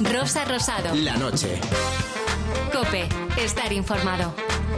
Rosa Rosado. La noche. COPE. Estar informado.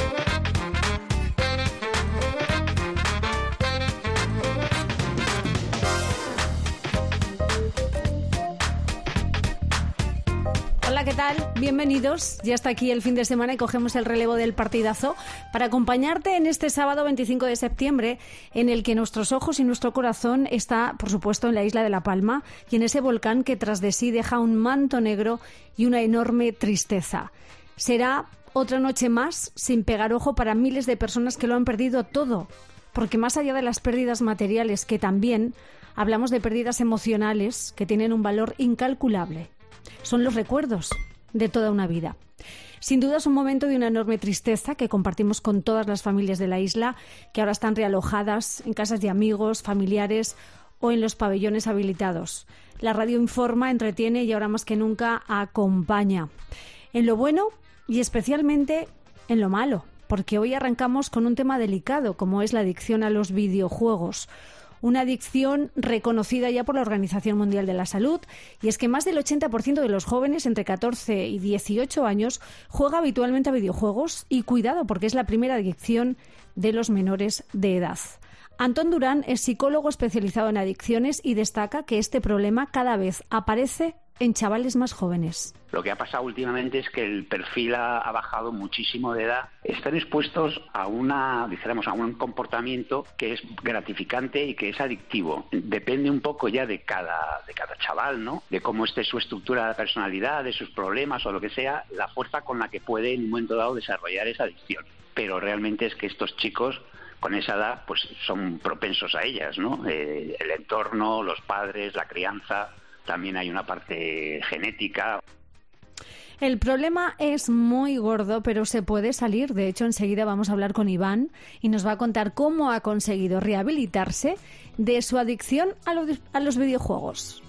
Hola, ¿qué tal? Bienvenidos. Ya está aquí el fin de semana y cogemos el relevo del partidazo para acompañarte en este sábado 25 de septiembre, en el que nuestros ojos y nuestro corazón está, por supuesto, en la isla de La Palma y en ese volcán que tras de sí deja un manto negro y una enorme tristeza. Será otra noche más sin pegar ojo para miles de personas que lo han perdido todo, porque más allá de las pérdidas materiales, que también hablamos de pérdidas emocionales que tienen un valor incalculable. Son los recuerdos de toda una vida. Sin duda es un momento de una enorme tristeza que compartimos con todas las familias de la isla, que ahora están realojadas en casas de amigos, familiares o en los pabellones habilitados. La radio informa, entretiene y ahora más que nunca acompaña. En lo bueno y especialmente en lo malo, porque hoy arrancamos con un tema delicado como es la adicción a los videojuegos. Una adicción reconocida ya por la Organización Mundial de la Salud, y es que más del 80% de los jóvenes entre 14 y 18 años juega habitualmente a videojuegos, y cuidado porque es la primera adicción de los menores de edad. Antón Durán es psicólogo especializado en adicciones y destaca que este problema cada vez aparece en chavales más jóvenes. Lo que ha pasado últimamente es que el perfil ha bajado muchísimo de edad. Están expuestos a un comportamiento que es gratificante y que es adictivo. Depende un poco ya de cada chaval, ¿no? De cómo esté su estructura de personalidad, de sus problemas o lo que sea, la fuerza con la que puede en un momento dado desarrollar esa adicción. Pero realmente es que estos chicos con esa edad pues son propensos a ellas, ¿no? El entorno, los padres, la crianza. También hay una parte genética. El problema es muy gordo, pero se puede salir. De hecho, enseguida vamos a hablar con Iván y nos va a contar cómo ha conseguido rehabilitarse de su adicción a los videojuegos.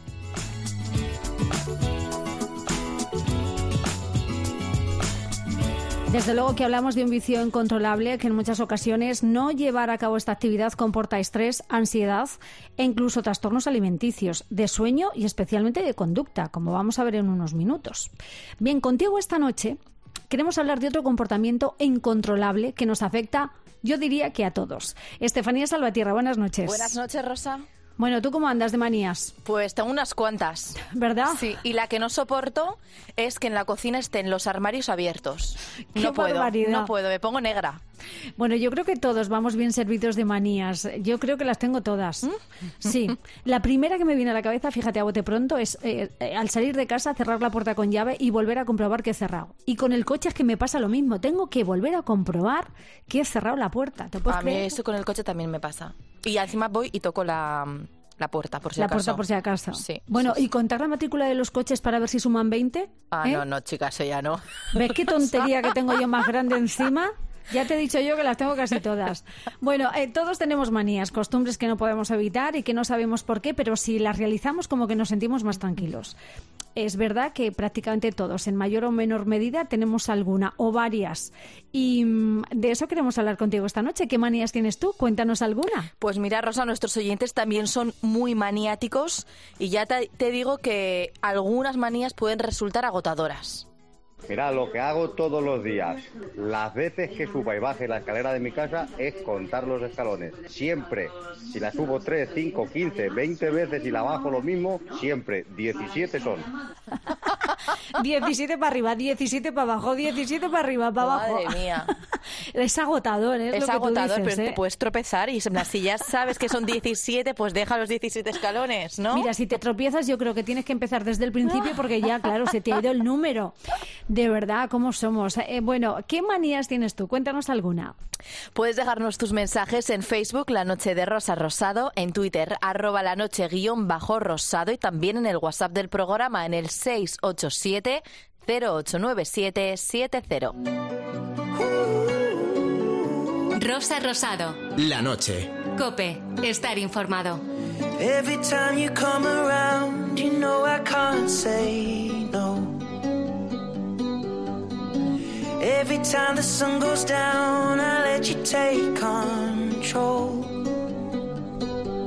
Desde luego que hablamos de un vicio incontrolable que en muchas ocasiones no llevar a cabo esta actividad comporta estrés, ansiedad e incluso trastornos alimenticios, de sueño y especialmente de conducta, como vamos a ver en unos minutos. Bien, contigo esta noche queremos hablar de otro comportamiento incontrolable que nos afecta, yo diría que a todos. Estefanía Salvatierra, buenas noches. Buenas noches, Rosa. Bueno, ¿tú cómo andas de manías? Pues tengo unas cuantas. ¿Verdad? Sí, y la que no soporto es que en la cocina estén los armarios abiertos. No puedo, me pongo negra. Bueno, yo creo que todos vamos bien servidos de manías. Yo creo que las tengo todas. Sí. La primera que me viene a la cabeza, fíjate, a bote pronto, es al salir de casa cerrar la puerta con llave y volver a comprobar que he cerrado. Y con el coche es que me pasa lo mismo. Tengo que volver a comprobar que he cerrado la puerta. ¿Te puedes creer? A mí eso con el coche también me pasa. Y encima voy y toco la puerta, por si acaso. La puerta por si acaso. Sí. Bueno, sí. ¿y contar la matrícula de los coches para ver si suman 20? No, chicas, eso ya no. ¿Ves qué tontería que tengo yo más grande encima? Ya te he dicho yo que las tengo casi todas. Bueno, todos tenemos manías, costumbres que no podemos evitar y que no sabemos por qué, pero si las realizamos como que nos sentimos más tranquilos. Es verdad que prácticamente todos, en mayor o menor medida, tenemos alguna o varias. Y de eso queremos hablar contigo esta noche. ¿Qué manías tienes tú? Cuéntanos alguna. Pues mira, Rosa, nuestros oyentes también son muy maniáticos y ya te digo que algunas manías pueden resultar agotadoras. Mira, lo que hago todos los días, las veces que suba y baje la escalera de mi casa, es contar los escalones. Siempre, si la subo 3, 5, 15, 20 veces y la bajo lo mismo, siempre, 17 son. 17 para arriba, 17 para abajo, 17 para arriba, para abajo. Madre mía. Es agotador, es lo que agotador, tú dices, pero te puedes tropezar y si ya sabes que son 17, pues deja los 17 escalones, ¿no? Mira, si te tropiezas yo creo que tienes que empezar desde el principio porque ya, claro, se te ha ido el número. De verdad, ¿cómo somos? Bueno, ¿qué manías tienes tú? Cuéntanos alguna. Puedes dejarnos tus mensajes en Facebook, La Noche de Rosa Rosado, en Twitter, @lanoche_rosado y también en el WhatsApp del programa en el 687 089770. Rosa Rosado. La noche. COPE. Estar informado. Every time you come around, you know I can't say no. Every time the sun goes down, I let you take control.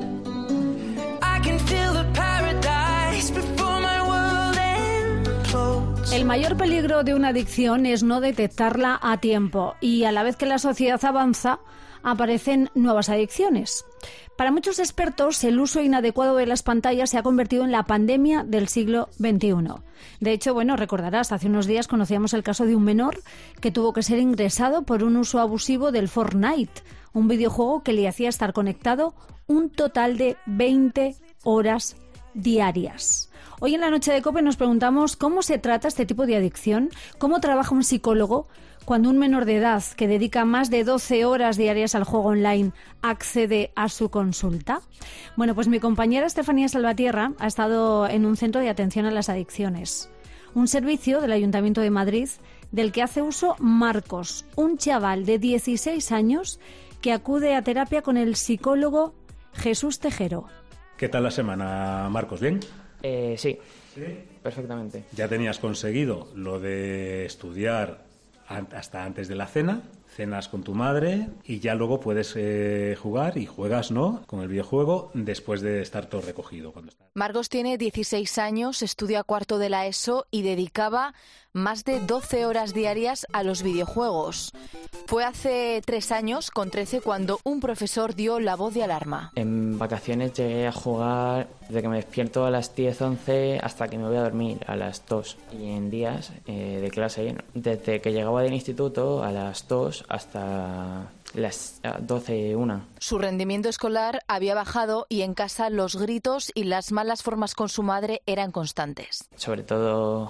I can feel the paradise before my world implodes. El mayor peligro de una adicción es no detectarla a tiempo y a la vez que la sociedad avanza, aparecen nuevas adicciones. Para muchos expertos, el uso inadecuado de las pantallas se ha convertido en la pandemia del siglo XXI. De hecho, recordarás, hace unos días conocíamos el caso de un menor que tuvo que ser ingresado por un uso abusivo del Fortnite, un videojuego que le hacía estar conectado un total de 20 horas diarias. Hoy en la noche de COPE nos preguntamos cómo se trata este tipo de adicción, cómo trabaja un psicólogo cuando un menor de edad que dedica más de 12 horas diarias al juego online accede a su consulta. Bueno, pues mi compañera Estefanía Salvatierra ha estado en un centro de atención a las adicciones, un servicio del Ayuntamiento de Madrid del que hace uso Marcos, un chaval de 16 años que acude a terapia con el psicólogo Jesús Tejero. ¿Qué tal la semana, Marcos? ¿Bien? Sí, perfectamente. ¿Ya tenías conseguido lo de estudiar hasta antes de la cena? Cenas con tu madre y ya luego puedes jugar y juegas, ¿no?, con el videojuego después de estar todo recogido. Marcos tiene 16 años, estudia cuarto de la ESO y dedicaba más de 12 horas diarias a los videojuegos. Fue hace 3 años, con 13, cuando un profesor dio la voz de alarma. En vacaciones llegué a jugar desde que me despierto a las 10, 11 hasta que me voy a dormir a las 2. Y en días de clase, desde que llegaba del instituto a las 2 hasta las 12, 1. Su rendimiento escolar había bajado y en casa los gritos y las malas formas con su madre eran constantes. Sobre todo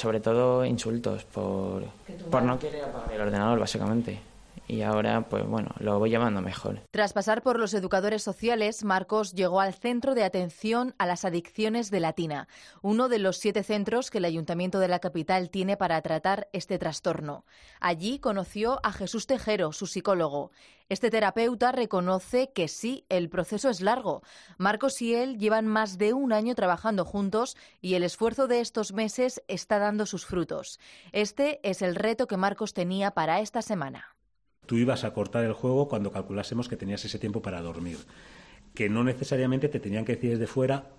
insultos por no querer apagar el ordenador, básicamente. Y ahora, lo voy llevando mejor. Tras pasar por los educadores sociales, Marcos llegó al Centro de Atención a las Adicciones de Latina, uno de los 7 centros que el Ayuntamiento de la capital tiene para tratar este trastorno. Allí conoció a Jesús Tejero, su psicólogo. Este terapeuta reconoce que sí, el proceso es largo. Marcos y él llevan más de 1 año trabajando juntos y el esfuerzo de estos meses está dando sus frutos. Este es el reto que Marcos tenía para esta semana. Tú ibas a cortar el juego cuando calculásemos que tenías ese tiempo para dormir, que no necesariamente te tenían que decir desde fuera,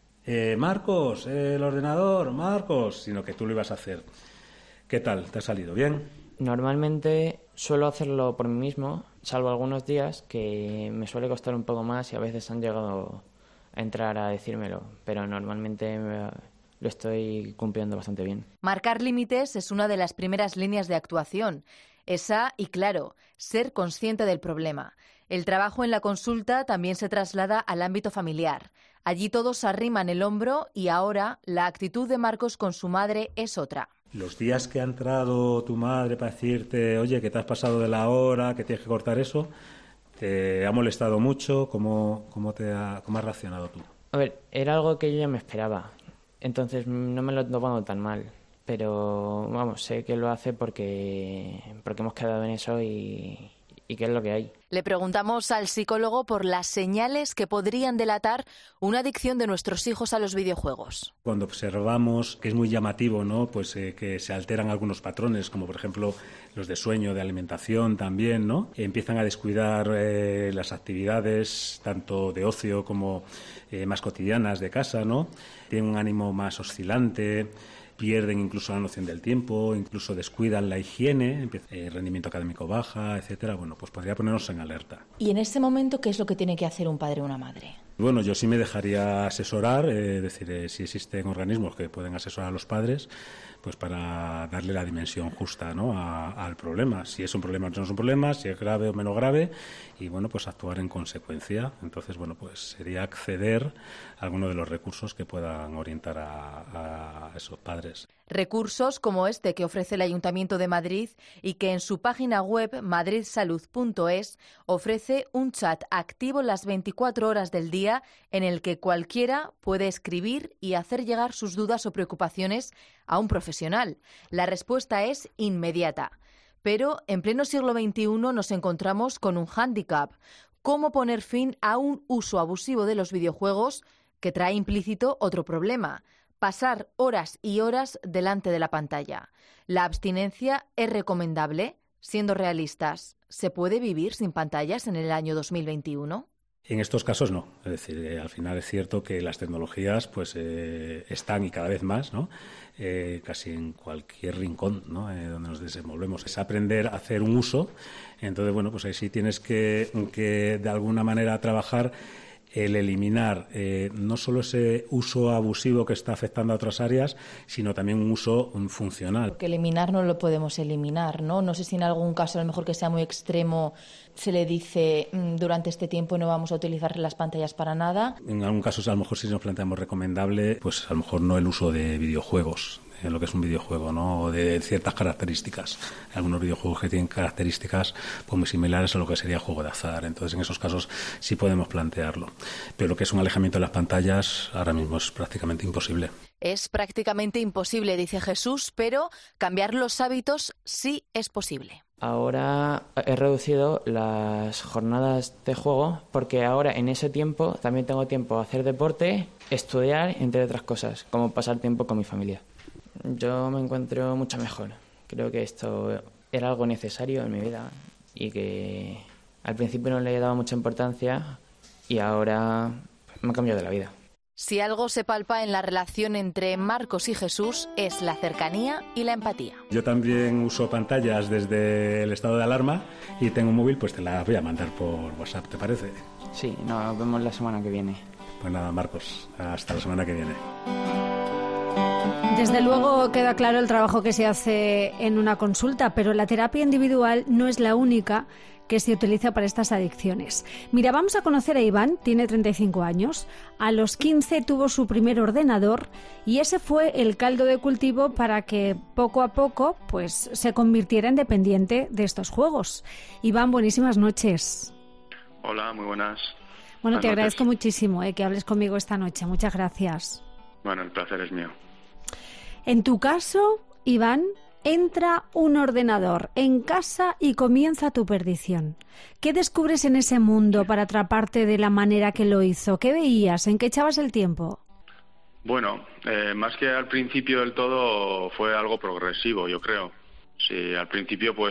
Marcos, el ordenador, Marcos, sino que tú lo ibas a hacer. ¿Qué tal? ¿Te ha salido bien? Normalmente suelo hacerlo por mí mismo, salvo algunos días que me suele costar un poco más y a veces han llegado a entrar a decírmelo, pero normalmente lo estoy cumpliendo bastante bien. Marcar límites es una de las primeras líneas de actuación. Esa y, claro, ser consciente del problema. El trabajo en la consulta también se traslada al ámbito familiar. Allí todos arriman el hombro y ahora la actitud de Marcos con su madre es otra. Los días que ha entrado tu madre para decirte, oye, que te has pasado de la hora, que tienes que cortar eso, ¿te ha molestado mucho? ¿Cómo has reaccionado tú? A ver, era algo que yo ya me esperaba, entonces no me lo he tomado tan mal. Pero, sé que lo hace porque hemos quedado en eso y qué es lo que hay. Le preguntamos al psicólogo por las señales que podrían delatar una adicción de nuestros hijos a los videojuegos. Cuando observamos que es muy llamativo, ¿no?, pues que se alteran algunos patrones, como por ejemplo los de sueño, de alimentación también, ¿no? Empiezan a descuidar las actividades tanto de ocio como más cotidianas de casa, ¿no? Tienen un ánimo más oscilante, pierden incluso la noción del tiempo, incluso descuidan la higiene, el rendimiento académico baja, etcétera. Pues podría ponernos en alerta. ¿Y en ese momento qué es lo que tiene que hacer un padre o una madre? Yo sí me dejaría asesorar, si existen organismos que pueden asesorar a los padres, pues para darle la dimensión justa, ¿no?, al problema. Si es un problema o no es un problema, si es grave o menos grave, y pues actuar en consecuencia. Entonces, pues sería acceder a alguno de los recursos que puedan orientar a esos padres. Recursos como este que ofrece el Ayuntamiento de Madrid y que en su página web madridsalud.es ofrece un chat activo las 24 horas del día en el que cualquiera puede escribir y hacer llegar sus dudas o preocupaciones a un profesional. La respuesta es inmediata. Pero en pleno siglo XXI nos encontramos con un hándicap. ¿Cómo poner fin a un uso abusivo de los videojuegos que trae implícito otro problema? Pasar horas y horas delante de la pantalla. ¿La abstinencia es recomendable? Siendo realistas, ¿se puede vivir sin pantallas en el año 2021? En estos casos no, es decir, al final es cierto que las tecnologías pues están y cada vez más, ¿no? Casi en cualquier rincón, ¿no? Donde nos desenvolvemos. Es aprender a hacer un uso, entonces bueno, pues ahí sí tienes que de alguna manera trabajar el eliminar no solo ese uso abusivo que está afectando a otras áreas, sino también un uso funcional. Porque eliminar no lo podemos eliminar, ¿no? No sé si en algún caso, a lo mejor que sea muy extremo, se le dice durante este tiempo no vamos a utilizar las pantallas para nada. En algún caso, a lo mejor sí nos planteamos recomendable, pues a lo mejor no el uso de videojuegos, en lo que es un videojuego, ¿no? O de ciertas características. Algunos videojuegos que tienen características pues muy similares a lo que sería juego de azar. Entonces, en esos casos sí podemos plantearlo. Pero lo que es un alejamiento de las pantallas ahora mismo es prácticamente imposible. Es prácticamente imposible, dice Jesús, pero cambiar los hábitos sí es posible. Ahora he reducido las jornadas de juego porque ahora en ese tiempo también tengo tiempo a hacer deporte, estudiar, entre otras cosas, como pasar tiempo con mi familia. Yo me encuentro mucho mejor. Creo que esto era algo necesario en mi vida y que al principio no le he dado mucha importancia y ahora me ha cambiado la vida. Si algo se palpa en la relación entre Marcos y Jesús es la cercanía y la empatía. Yo también uso pantallas desde el estado de alarma y tengo un móvil, pues te la voy a mandar por WhatsApp, ¿te parece? Sí, nos vemos la semana que viene. Pues nada, Marcos, hasta la semana que viene. Desde luego queda claro el trabajo que se hace en una consulta, pero la terapia individual no es la única que se utiliza para estas adicciones. Mira, vamos a conocer a Iván, tiene 35 años. A los 15 tuvo su primer ordenador y ese fue el caldo de cultivo para que poco a poco pues, se convirtiera en dependiente de estos juegos. Iván, buenísimas noches. Hola, muy buenas. Bueno, te agradezco muchísimo que hables conmigo esta noche. Muchas gracias. Bueno, el placer es mío. En tu caso, Iván, entra un ordenador en casa y comienza tu perdición. ¿Qué descubres en ese mundo para atraparte de la manera que lo hizo? ¿Qué veías? ¿En qué echabas el tiempo? Bueno, más que al principio del todo fue algo progresivo, yo creo. Sí, al principio pues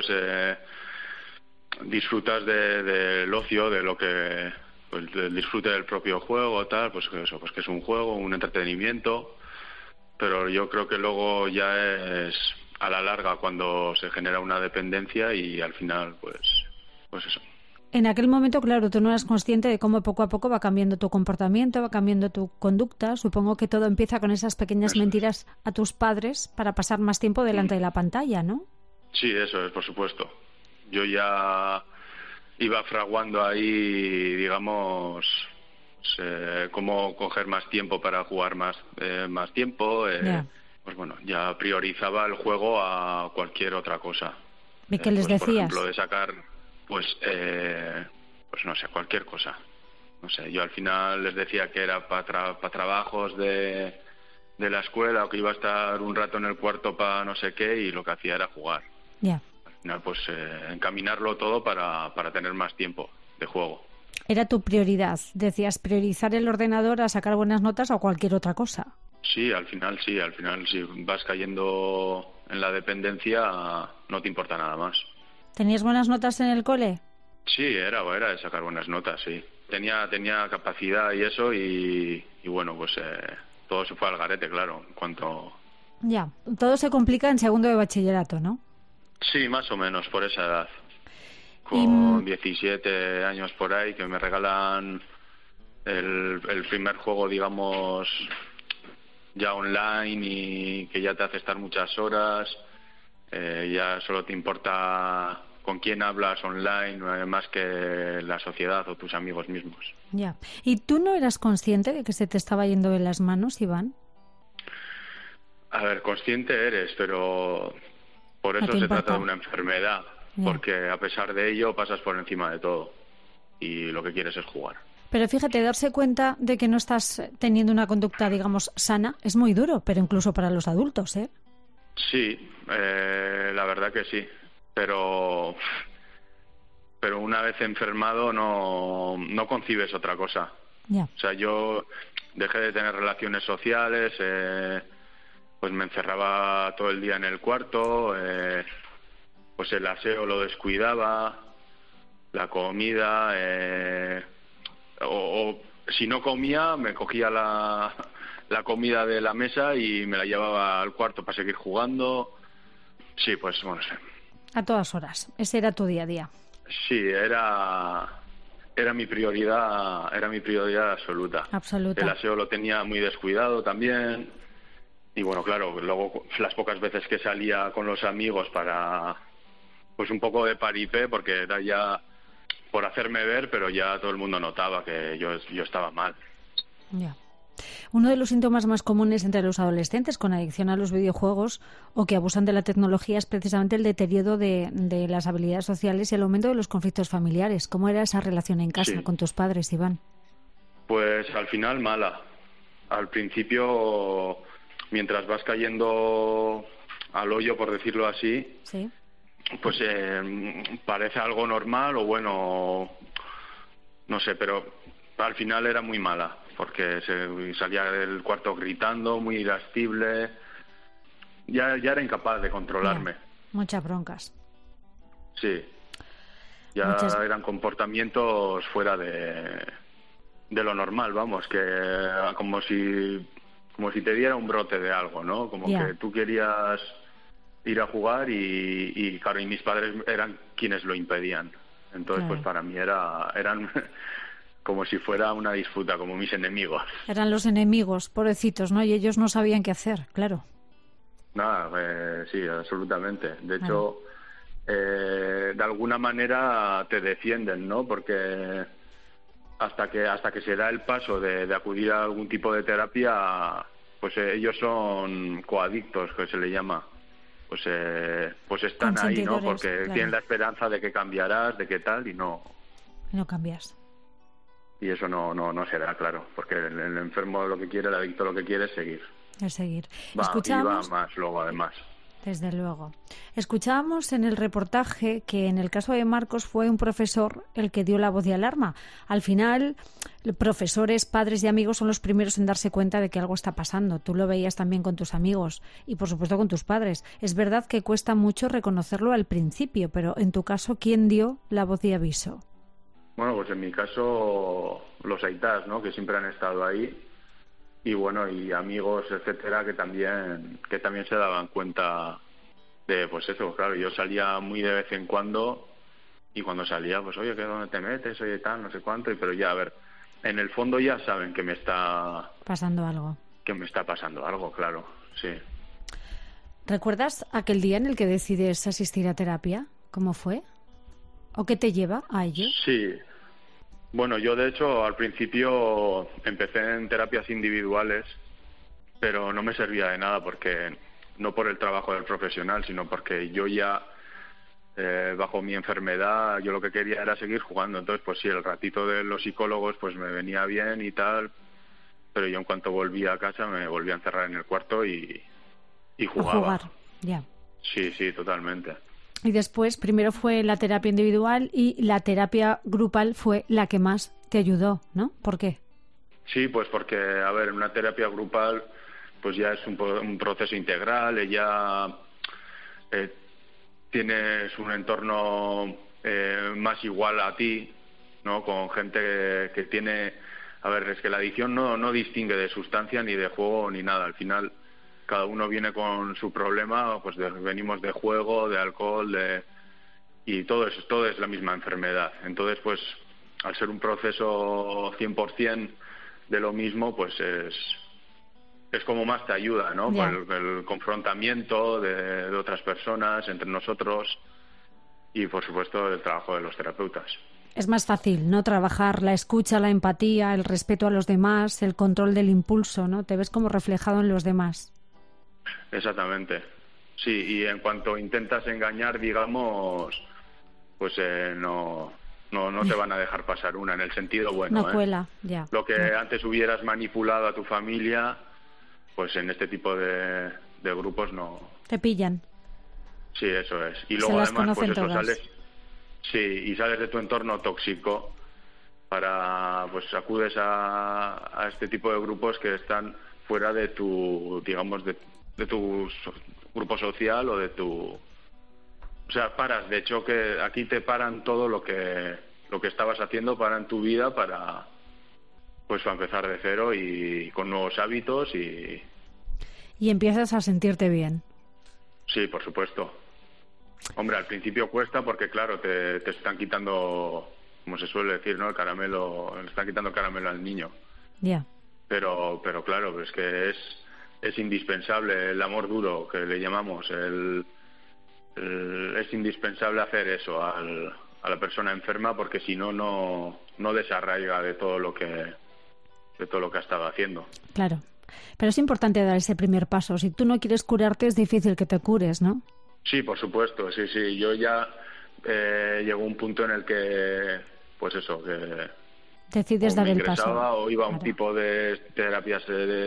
disfrutas del ocio, de lo que pues del disfrute del propio juego, tal, pues eso, pues que es un juego, un entretenimiento. Pero yo creo que luego ya es a la larga cuando se genera una dependencia y al final pues eso. En aquel momento, claro, tú no eras consciente de cómo poco a poco va cambiando tu comportamiento, va cambiando tu conducta. Supongo que todo empieza con esas pequeñas mentiras a tus padres para pasar más tiempo delante de la pantalla, ¿no? Sí, eso es, por supuesto. Yo ya iba fraguando ahí, digamos, cómo coger más tiempo para jugar más tiempo. Pues bueno, ya priorizaba el juego a cualquier otra cosa. ¿Y qué les pues, decías? Por ejemplo, de sacar, pues no sé, cualquier cosa. No sé, yo al final les decía que era para trabajos de la escuela o que iba a estar un rato en el cuarto para no sé qué y lo que hacía era jugar. Ya. Al final, pues encaminarlo todo para tener más tiempo de juego. Era tu prioridad. Decías priorizar el ordenador a sacar buenas notas o cualquier otra cosa. Sí, al final si vas cayendo en la dependencia no te importa nada más. ¿Tenías buenas notas en el cole? Sí, era de sacar buenas notas, sí. Tenía capacidad y eso y bueno, pues todo se fue al garete, claro, en cuanto... Ya, todo se complica en segundo de bachillerato, ¿no? Sí, más o menos, por esa edad. Con 17 años por ahí, que me regalan el primer juego, digamos, ya online y que ya te hace estar muchas horas. Ya solo te importa con quién hablas online, más que la sociedad o tus amigos mismos. Ya. ¿Y tú no eras consciente de que se te estaba yendo de las manos, Iván? A ver, consciente eres, pero por eso se trata de una enfermedad. Porque a pesar de ello pasas por encima de todo y lo que quieres es jugar. Pero fíjate, darse cuenta de que no estás teniendo una conducta, digamos, sana, es muy duro, pero incluso para los adultos, ¿eh? Sí, la verdad que sí, pero una vez enfermado no concibes otra cosa. Ya. O sea, yo dejé de tener relaciones sociales, pues me encerraba todo el día en el cuarto, pues el aseo lo descuidaba, la comida, o si no comía, me cogía la comida de la mesa y me la llevaba al cuarto para seguir jugando. Sí, pues bueno, sí. A todas horas. Ese era tu día a día. Sí, era mi prioridad, absoluta. Absoluta. El aseo lo tenía muy descuidado también. Y bueno, claro, luego las pocas veces que salía con los amigos para pues un poco de paripé, porque era ya por hacerme ver, pero ya todo el mundo notaba que yo estaba mal. Ya. Uno de los síntomas más comunes entre los adolescentes con adicción a los videojuegos o que abusan de la tecnología es precisamente el deterioro de las habilidades sociales y el aumento de los conflictos familiares. ¿Cómo era esa relación en casa con tus padres, Iván? Pues al final mala. Al principio, mientras vas cayendo al hoyo, por decirlo así, sí, pues parece algo normal o bueno, no sé, pero al final era muy mala, porque salía del cuarto gritando, muy irascible, ya era incapaz de controlarme. Ya. Muchas broncas. Sí, ya eran comportamientos fuera de lo normal, vamos, que como si te diera un brote de algo, ¿no? Como que tú querías ir a jugar y claro, y mis padres eran quienes lo impedían. Entonces, pues para mí eran como si fuera una disputa, como mis enemigos. Eran los enemigos, pobrecitos, ¿no? Y ellos no sabían qué hacer, claro. Nada, sí, absolutamente. De hecho, de alguna manera te defienden, ¿no? Porque hasta que se da el paso de acudir a algún tipo de terapia, pues ellos son coadictos, que se le llama. Pues están ahí, ¿no? Porque tienen la esperanza de que cambiarás, de que tal, y no cambias. Y eso no será, claro, porque el enfermo lo que quiere, el adicto lo que quiere es seguir. Es seguir. Y va más luego, además. Desde luego. Escuchábamos en el reportaje que en el caso de Marcos fue un profesor el que dio la voz de alarma. Al final, profesores, padres y amigos son los primeros en darse cuenta de que algo está pasando. Tú lo veías también con tus amigos y, por supuesto, con tus padres. Es verdad que cuesta mucho reconocerlo al principio, pero en tu caso, ¿quién dio la voz de aviso? Bueno, pues en mi caso, los aitas, ¿no? Que siempre han estado ahí. Y bueno, y amigos, etcétera, que también se daban cuenta de, pues eso, claro, yo salía muy de vez en cuando y cuando salía, pues oye, ¿qué dónde te metes? Oye, tal, no sé cuánto, pero ya, a ver, en el fondo ya saben que me está pasando algo. Que me está pasando algo, claro, sí. ¿Recuerdas aquel día en el que decides asistir a terapia? ¿Cómo fue? ¿O qué te lleva a ello? Sí. Bueno, yo de hecho al principio empecé en terapias individuales, pero no me servía de nada porque no por el trabajo del profesional, sino porque yo ya bajo mi enfermedad yo lo que quería era seguir jugando. Entonces, pues sí, el ratito de los psicólogos pues me venía bien y tal, pero yo en cuanto volví a casa me volví a encerrar en el cuarto y jugaba. A jugar, ya. Sí, totalmente. Y después, primero fue la terapia individual y la terapia grupal fue la que más te ayudó, ¿no? ¿Por qué? Sí, pues porque, a ver, una terapia grupal pues ya es un proceso integral, ya tienes un entorno más igual a ti, ¿no? Con gente que tiene... A ver, es que la adicción no distingue de sustancia ni de juego ni nada. Al final cada uno viene con su problema, pues venimos de juego, de alcohol, y todo es la misma enfermedad. Entonces, pues al ser un proceso 100% de lo mismo, pues es como más te ayuda, ¿no? Yeah. El confrontamiento de otras personas, entre nosotros, y por supuesto el trabajo de los terapeutas. Es más fácil, ¿no? Trabajar la escucha, la empatía, el respeto a los demás, el control del impulso, ¿no? Te ves como reflejado en los demás. Exactamente. Sí, y en cuanto intentas engañar, digamos, pues no te van a dejar pasar una, en el sentido bueno. No cuela, ya. Lo que antes hubieras manipulado a tu familia, pues en este tipo de grupos no. Te pillan. Sí, eso es. Y luego además, pues eso, sales de tu entorno tóxico pues acudes a este tipo de grupos que están fuera de tu, digamos, de tu grupo social o de tu... O sea, paras. De hecho, que aquí te paran todo lo que estabas haciendo, paran tu vida para pues a empezar de cero y con nuevos hábitos y empiezas a sentirte bien. Sí, por supuesto. Hombre, al principio cuesta porque, claro, te están quitando, como se suele decir, ¿no? El caramelo, le están quitando el caramelo al niño. Ya. Pero claro, es que es indispensable el amor duro, que le llamamos. Es indispensable hacer eso a la persona enferma, porque si no, no desarraiga de todo lo que ha estado haciendo. Claro. Pero es importante dar ese primer paso. Si tú no quieres curarte, es difícil que te cures, ¿no? Sí, por supuesto, sí. Yo ya llegó un punto en el que, pues eso, que decides dar el paso. O iba a un tipo de terapias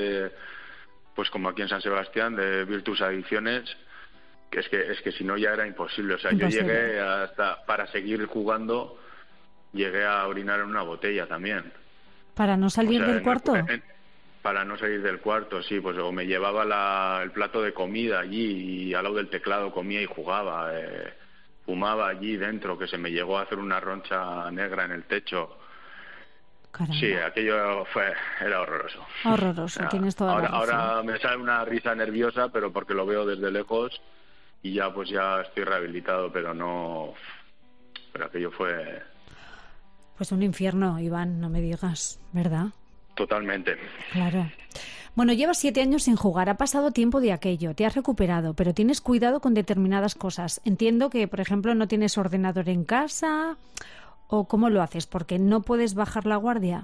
pues como aquí en San Sebastián, de Virtus Adicciones, que es que si no ya era imposible. O sea, imposible. Yo llegué hasta, para seguir jugando, llegué a orinar en una botella también. ¿Para no salir del cuarto? Para no salir del cuarto, sí, pues o me llevaba el plato de comida allí y al lado del teclado comía y jugaba, fumaba allí dentro, que se me llegó a hacer una roncha negra en el techo. Caramba. Sí, aquello era horroroso. Horroroso, tienes toda la razón. Ahora me sale una risa nerviosa, pero porque lo veo desde lejos y ya estoy rehabilitado, pero aquello fue... Pues un infierno, Iván, no me digas, ¿verdad? Totalmente. Claro. Bueno, llevas 7 años sin jugar, ha pasado tiempo de aquello, te has recuperado, pero tienes cuidado con determinadas cosas. Entiendo que, por ejemplo, no tienes ordenador en casa, ¿o cómo lo haces? ¿Porque no puedes bajar la guardia?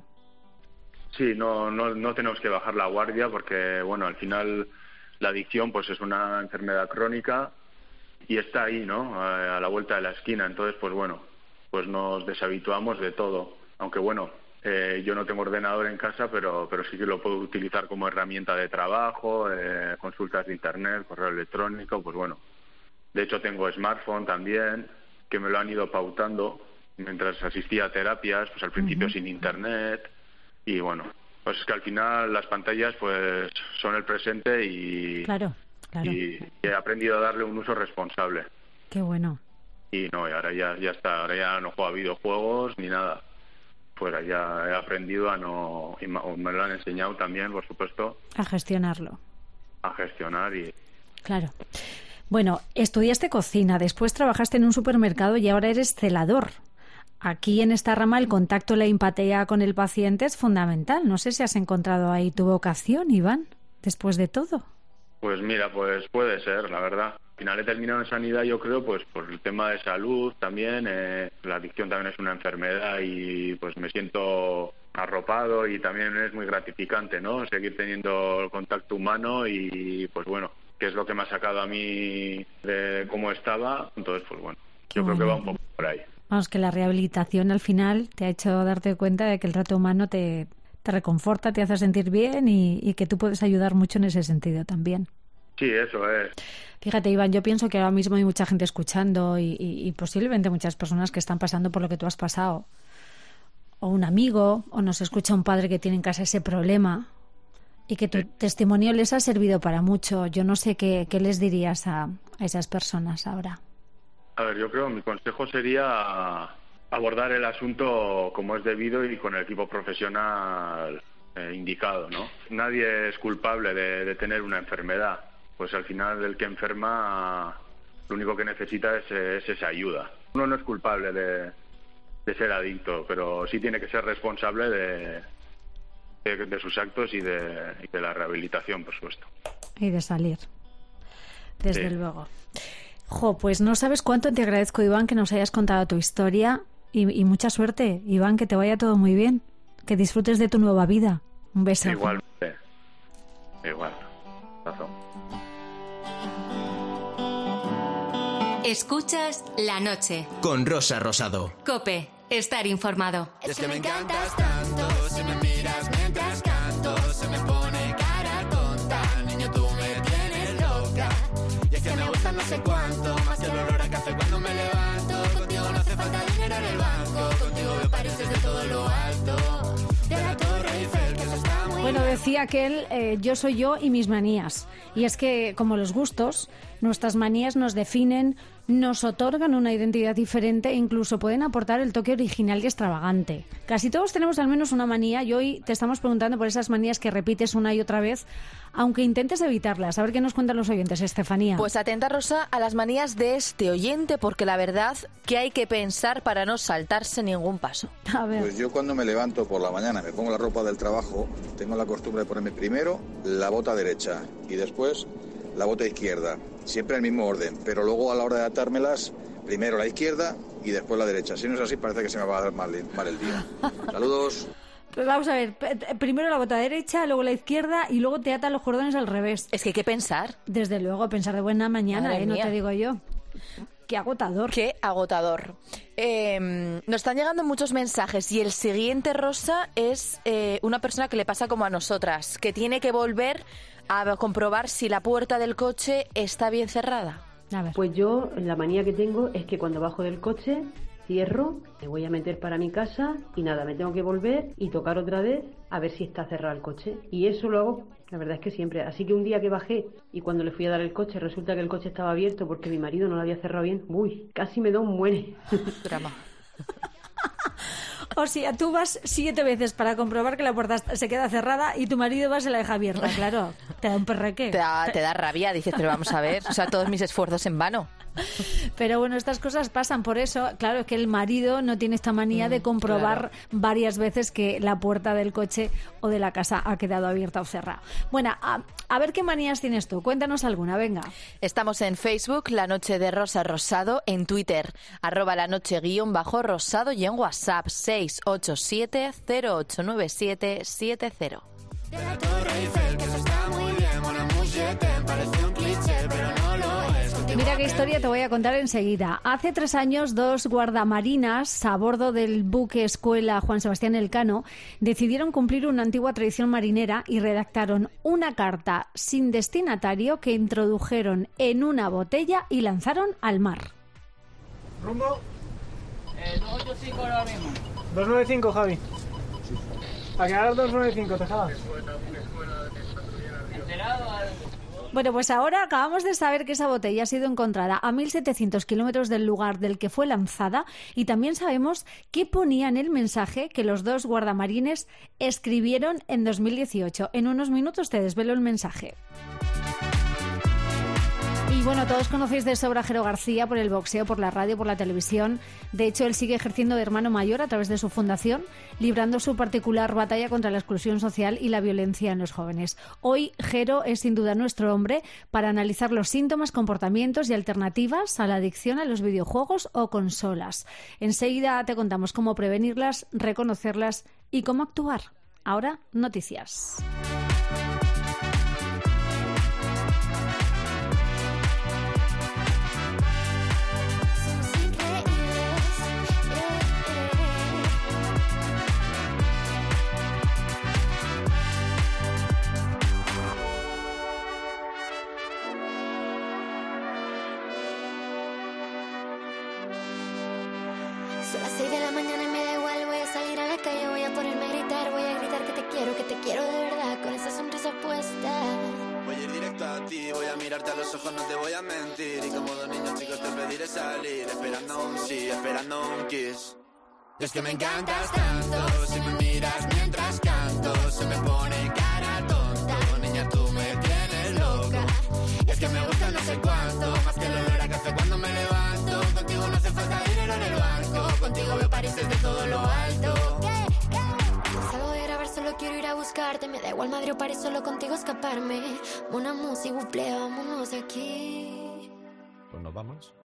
Sí, no tenemos que bajar la guardia porque, bueno, al final la adicción pues es una enfermedad crónica y está ahí, ¿no?, a la vuelta de la esquina. Entonces, pues bueno, pues nos deshabituamos de todo, aunque bueno... yo no tengo ordenador en casa, pero sí que lo puedo utilizar como herramienta de trabajo, consultas de internet, correo electrónico, pues bueno. De hecho tengo smartphone también, que me lo han ido pautando mientras asistía a terapias, pues al principio sin internet, y bueno, pues es que al final las pantallas pues son el presente y, claro. Y he aprendido a darle un uso responsable. Qué bueno. Y ahora ya está, ahora ya no juego a videojuegos ni nada. Pues ya he aprendido a no, y me lo han enseñado también, por supuesto. A gestionarlo. A gestionar y... Claro. Bueno, estudiaste cocina, después trabajaste en un supermercado y ahora eres celador. Aquí en esta rama el contacto, la empatía con el paciente es fundamental. No sé si has encontrado ahí tu vocación, Iván, después de todo. Pues mira, pues puede ser, la verdad. Al final he terminado en sanidad, yo creo, pues por el tema de salud también. La adicción también es una enfermedad y pues me siento arropado y también es muy gratificante, ¿no?, seguir teniendo el contacto humano y pues bueno, que es lo que me ha sacado a mí de cómo estaba. Entonces, pues bueno, yo creo que va un poco por ahí. Vamos, que la rehabilitación al final te ha hecho darte cuenta de que el trato humano te reconforta, te hace sentir bien y que tú puedes ayudar mucho en ese sentido también. Sí, eso es. Fíjate, Iván, yo pienso que ahora mismo hay mucha gente escuchando y posiblemente muchas personas que están pasando por lo que tú has pasado. O un amigo, o nos escucha un padre que tiene en casa ese problema y que tu testimonio les ha servido para mucho. Yo no sé qué les dirías a esas personas ahora. A ver, yo creo que mi consejo sería abordar el asunto como es debido y con el equipo profesional indicado, ¿no? Nadie es culpable de tener una enfermedad. Pues al final el que enferma lo único que necesita es esa ayuda. Uno no es culpable de ser adicto, pero sí tiene que ser responsable de sus actos y de la rehabilitación, por supuesto. Y de salir, desde luego. Pues no sabes cuánto te agradezco, Iván, que nos hayas contado tu historia y mucha suerte, Iván, que te vaya todo muy bien, que disfrutes de tu nueva vida. Un beso. Igualmente. Igual. Razón. Escuchas La Noche con Rosa Rosado. COPE, estar informado. Es que me encantas tanto, si me miras mientras canto, se me pone cara tonta, niño tú me tienes loca. Y es que me gusta no sé cuánto, más que el olor a café cuando me levanto. Contigo no hace falta dinero en el banco, contigo me pareces de todo lo alto. De la Torre Eiffel, que eso está muy Bueno, decía aquel, yo soy yo y mis manías. Y es que, como los gustos, nuestras manías nos definen, nos otorgan una identidad diferente e incluso pueden aportar el toque original y extravagante. Casi todos tenemos al menos una manía y hoy te estamos preguntando por esas manías que repites una y otra vez, aunque intentes evitarlas. A ver qué nos cuentan los oyentes, Estefanía. Pues atenta, Rosa, a las manías de este oyente, porque la verdad que hay que pensar para no saltarse ningún paso. A ver. Pues yo cuando me levanto por la mañana, me pongo la ropa del trabajo, tengo la costumbre de ponerme primero la bota derecha y después la bota izquierda, siempre en el mismo orden, pero luego a la hora de atármelas, primero la izquierda y después la derecha. Si no es así, parece que se me va a dar mal el día. Saludos. Pues vamos a ver, primero la bota derecha, luego la izquierda y luego te atan los cordones al revés. Es que hay que pensar. Desde luego, pensar de buena mañana, no te digo yo. Qué agotador. Qué agotador. Nos están llegando muchos mensajes y el siguiente, Rosa, es una persona que le pasa como a nosotras, que tiene que volver a comprobar si la puerta del coche está bien cerrada. A ver. Pues yo, la manía que tengo es que cuando bajo del coche, cierro, me voy a meter para mi casa y nada, me tengo que volver y tocar otra vez a ver si está cerrado el coche. Y eso lo hago, la verdad es que siempre. Así que un día que bajé y cuando le fui a dar el coche, resulta que el coche estaba abierto porque mi marido no lo había cerrado bien. Uy, casi me da un muere. Drama. O sea, tú vas 7 veces para comprobar que la puerta se queda cerrada y tu marido va y se la deja abierta, claro. Te da un perreque. Te da rabia, dices, pero vamos a ver, o sea, todos mis esfuerzos en vano. Pero bueno, estas cosas pasan, por eso, claro, es que el marido no tiene esta manía de comprobar varias veces que la puerta del coche o de la casa ha quedado abierta o cerrada. Bueno, a ver qué manías tienes tú, cuéntanos alguna, venga. Estamos en Facebook, La Noche de Rosa Rosado, en Twitter, @lanoche_rosado y en WhatsApp, 687-089770. De la Torre Eiffel, que eso está muy bien, Mon Amour, je t'aime, parece un cliché, pero no lo es. Mira qué historia te voy a contar enseguida. Hace 3 años, 2 guardamarinas a bordo del buque escuela Juan Sebastián Elcano decidieron cumplir una antigua tradición marinera y redactaron una carta sin destinatario que introdujeron en una botella y lanzaron al mar. ¿Rumbo? 285 ahora mismo. 295, Javi. A quedar 295, Tejada. Bueno, pues ahora acabamos de saber que esa botella ha sido encontrada a 1.700 kilómetros del lugar del que fue lanzada y también sabemos qué ponía en el mensaje que los 2 guardamarines escribieron en 2018. En unos minutos te desvelo el mensaje. Y bueno, todos conocéis de sobra a Jero García por el boxeo, por la radio, por la televisión. De hecho, él sigue ejerciendo de hermano mayor a través de su fundación, librando su particular batalla contra la exclusión social y la violencia en los jóvenes. Hoy, Jero es sin duda nuestro hombre para analizar los síntomas, comportamientos y alternativas a la adicción a los videojuegos o consolas. Enseguida te contamos cómo prevenirlas, reconocerlas y cómo actuar. Ahora, noticias. Son las 6 de la mañana y me da igual, voy a salir a la calle, voy a ponerme a gritar que te quiero de verdad, con esa sonrisa puesta. Voy a ir directo a ti, voy a mirarte a los ojos, no te voy a mentir. Y como 2 niños chicos te pediré salir, esperando un sí, esperando un kiss. Es que me encantas tanto, si me miras mientras canto, se me pone cara tonta. Niña, tú me tienes loca. Y es que me gusta no sé cuánto, más que el olor a café cuando me levanto. Contigo no hace falta dinero en el banco, contigo veo París desde todo lo alto. Salgo de grabar, solo quiero ir a buscarte. Me da igual Madrid o París, solo contigo escaparme. Una música, buple, vámonos de aquí. Pues nos vamos.